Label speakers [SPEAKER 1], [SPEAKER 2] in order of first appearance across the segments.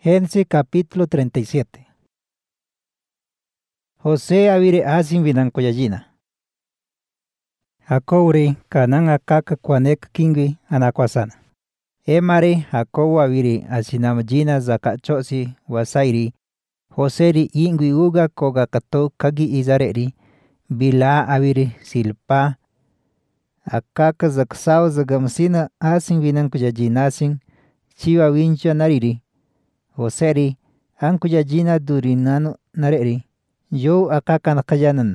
[SPEAKER 1] Génesis capítulo 37. José avire asin vinankoyallina. Jacobre kanan akaka kwanek kingwi anakwasana. Emare Jacobo avire asinamjina zakachosi wasairi. Joseri ingwi uga koga kato kagi izareri. Bila avire silpa. Akaka zaksao zagamsina asin vinankoyallinasin. Chiwa wincha nariri. Joseri ankuyallina durinano nareri. Yo akaka nakayanan.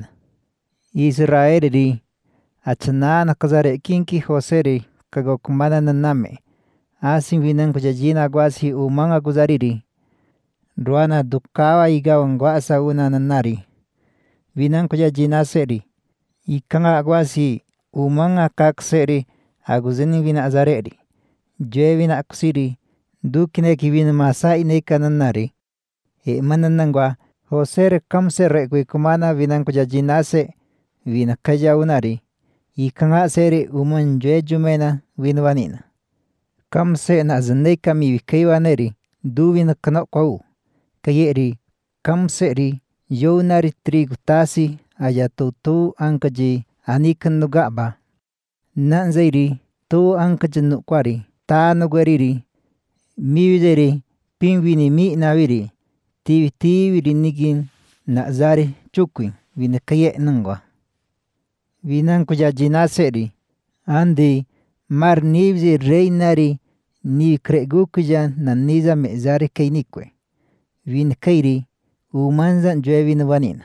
[SPEAKER 1] Israeli achana nakazare kinki Joseri kagokumana naname. Asin vinankoyallina guasi umanga guzariri. Ruana dukawa igawan guasa una nanari. Vinankoyallina seri. Ikanga guasi umanga kakseri aguzini vina azareri. Jue vina akusiri. Dukineki vina masai neka nanari. Mananangwa José kamse requikumana vinankoyallinase vinakaya unari. Ikanga seri uman jue jumena vinwanina. Kamse na zaneka mivikeiwaneri du vinakanokau. Kayeri kamseri yonari trigu tasi ayatutu ankaji anikan nugaba. Nanzairi tu ankajanu kwari ta nugweriri. Mivideri pinvini mi naviri. Tivi rinigin na zari chukwi vinakaye nangwa. Vinankoyallina seri. Andi mar nivzi reinari ni kregukuya na niza me zari kainikwe. Vinakairi umanzan jue vinwanina.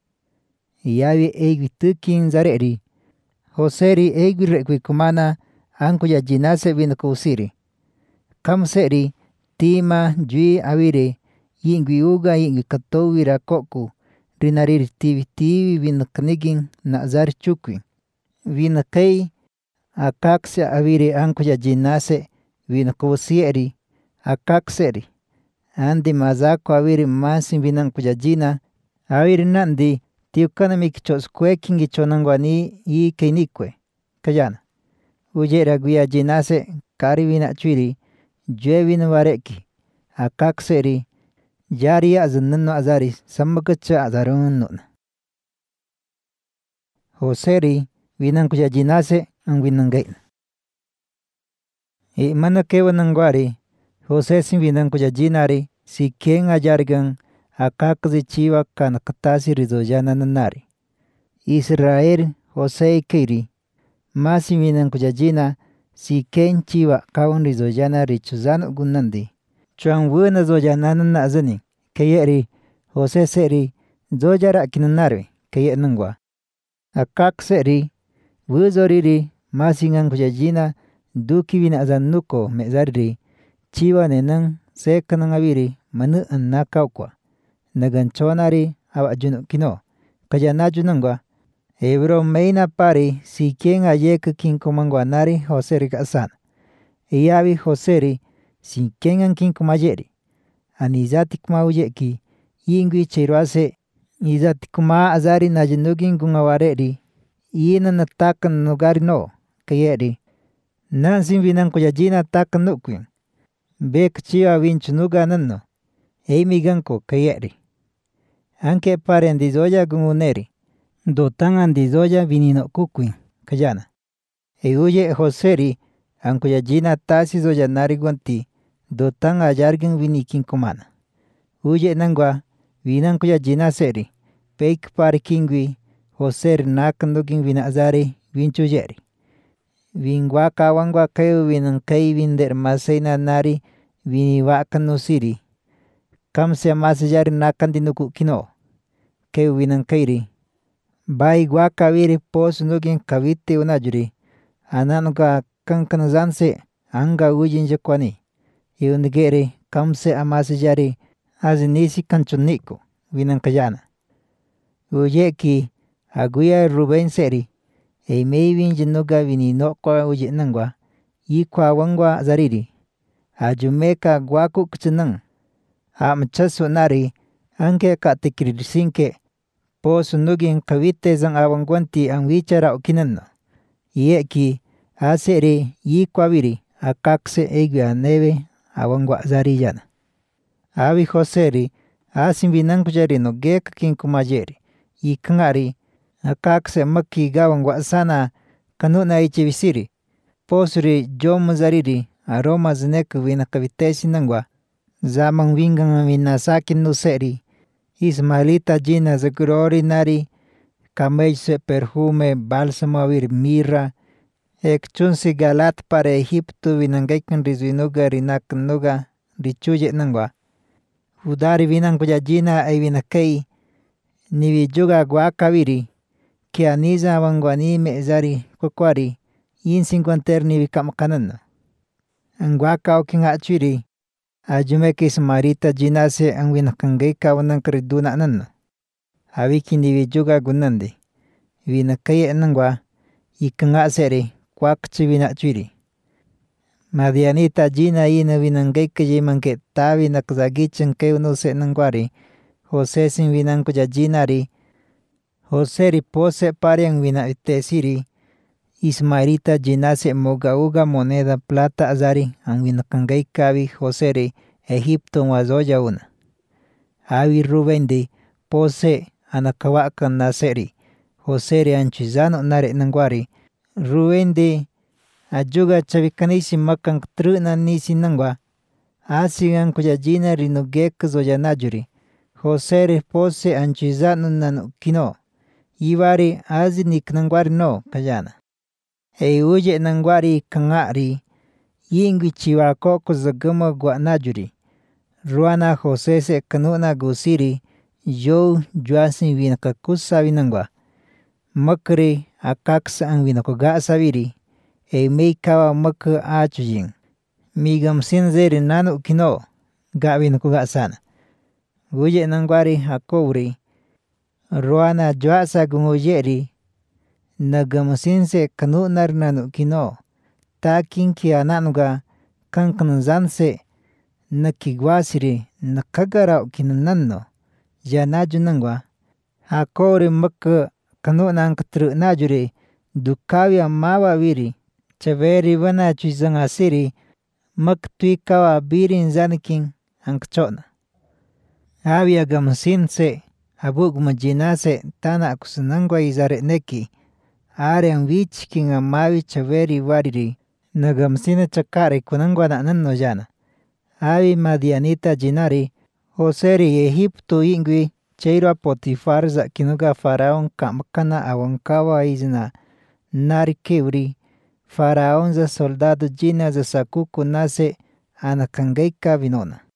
[SPEAKER 1] Yavi egwi tukin zareri. Joseri egwi requikumana ankoyallina se vinakusiri. Kamseri tima jui avire. Yingwi uga yingwi kato wira koku. Rinariri tivi vinakanigin na zari chukwi. Vinakai akaksya avire ankoyallinase vinakusieri akakseri. Andi mazako avire masin vinankoyallina. Avire nandi tiukanamik choskuekingi chonangwani i keinikwe. Kayana. Ujera guyallinase kari vinachwiri. Jue vinawareki. Akakseri. Yari azanano azari samakacha azarunun. Joseri vinankoyallinase ang vinangain. Manakewa nangwari José sin vinankoyallinari si ken ayargan akakazi chiwa kanakatasi rizoyana nanari. Israel José keiri masin vinankoyallina si ken chiwa kawan rizoyana richuzano gunandi. Chuan wuna zoyana nanazani. Kayeri José seri zoyara kinanarwe kaye nangwa. Akak seri wuzoriri masin ankoyallina duki vina azanuko mezariri. Chiwa nenang sekanang aviri manu annakaukwa. Naganchonari awajunu kino. Kayanaju nangwa. Ebro meina pari si quien ayek kinkomangwanari José kasana. Iyavi Joseri si quien an kinkomayeri. Anizatikma uyeki yingwi chirwase izatikma azari najenugin kungawareri ina natakan nugari no kayeri nansin vinankoyallina takan nukwin bek chiwa winchunuga nanno eimiganko kayeri anke pare andizoya gunguneri dotan andizoya vinino kukwin kayana uye Joseri ankoyallina tasi zoyanari guanti dotan ayargin vinikin kumana. Uye nangwa vinankoyallina seri. Peik pari kingwi Joseri nakandugin vinazari vinchuyeri. Vingwaka wangwa kayo vinankai vinder masaina nari viniwaka nusiri. Kamse masayari nakandinuku kino. Kayo vinankairi. Bai waka viri pos nugin kavite unajuri. Ananuka kankanazanse anga uyin jakwani. Yunigere kamse amasayari azinisi kanchuniko vinankayana. Uyeki aguya Rubén seri. Meivin jinuga vininokwa uye nangwa. Yikwa wangwa zariri. Ajumeka guaku kuchinang. Amchasu nari anke katikirisinke. Posu nugin kavite zang awangwanti ang wichara ukinano. Yeki aseri yikwa viri akakse egya neve awangwa zariyana. Abi Joseri asin binankujari no gek kin kumayeri. Ikangari akakse maki gawan wasana kanuna ichibisiri. Posri jomazariri aroma zinek vinakavitesi nangwa. Zaman wingan minasakin nuseri. Ismailita jina zagrori nari. Kamejse perfume bálsamo avir mirra. Ekchunsi galat para Egipto vinangaikan rizvinuga rinaknuga richuye nangwa. Udari vinankuya jina ay vinakei. Nivijuga guakaviri. Que aniza wanguani mezari kwakwari. Insinguanter nivikamakanana. Anguaka okin achiri. Ajumekis marita jinase ang vinakangayka wanangkariduna nana. Awiki nivijuga gunandi. Vinakaya nangwa. Ikanga seri. Kwakchi vinachiri. Madianita jina ina vinangayka jimanke tabi nakzagichan keunuse nangwari. Jose sin vinankuya jinari. Joseri pose pariang vinatesiri. Ismailita jinase moga uga moneda plata azari ang vinakangayka abi Joseri Egipto wazoya una. Abi Rubendi pose anakawakan naseri. Joseri anchizano nare nangwari. Rubendi ajuga chavikanisi makang truna nisi nangwa. Asigan kuya jina rinugek zoyanajuri. Joseri pose anchizano nanu kino. Iwari azi niknangwari no kayana. Uye nangwari kangari. Yingwi chiwako kuzagama guanajuri. Ruana Jose se kanuna gusiri. Yo juasin vinakakusa vinangwa. Makri akaksa ang vinakugasa viri. Meikawa maka achujin. Migam sinzeri nanu kino. Ga vinakugasana. Uye nangwari hakowri. Ruana juasa gunguyeri. Nagamasinse kanunar nanu kino. Takin ki ananuga kankanzanse nakigwasiri nakagara kinanno. Janaju nangwa. Hakori maka kanunan katru najuri. Dukawi amawa viri. Chaveri wana chuzangasiri. Maktui kawa birin zanikin angchona. Abi agamasinse. Abug majinase tana akusanangwa izare neki. Ariang wichkin amawi chaveri wariri. Nagamsina chakare kunangwa na nanno jana. Abi Madianita jinari. Joseri Egipto ingwi. Cheiro Potifar za kinuga faraon kamakana awankawa izna. Nari kewri. Faraon za soldado jina za sakuku nase anakangayka vinona.